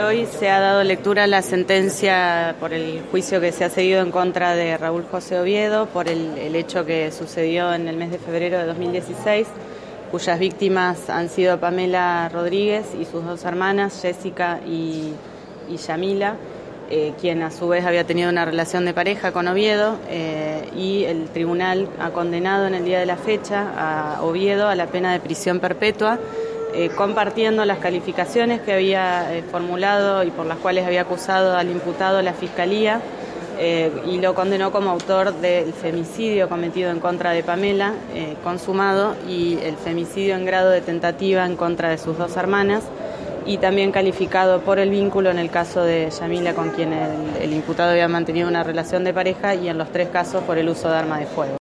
hoy se ha dado lectura a la sentencia por el juicio que se ha seguido en contra de Raúl José Oviedo por el hecho que sucedió en el mes de febrero de 2016, cuyas víctimas han sido Pamela Rodríguez y sus dos hermanas, Jessica y Yamila, quien a su vez había tenido una relación de pareja con Oviedo, y el tribunal ha condenado en el día de la fecha a Oviedo a la pena de prisión perpetua, compartiendo las calificaciones que había formulado y por las cuales había acusado al imputado la Fiscalía, y lo condenó como autor del femicidio cometido en contra de Pamela, consumado, y el femicidio en grado de tentativa en contra de sus dos hermanas, y también calificado por el vínculo en el caso de Yamila, con quien el imputado había mantenido una relación de pareja, y en los tres casos por el uso de arma de fuego.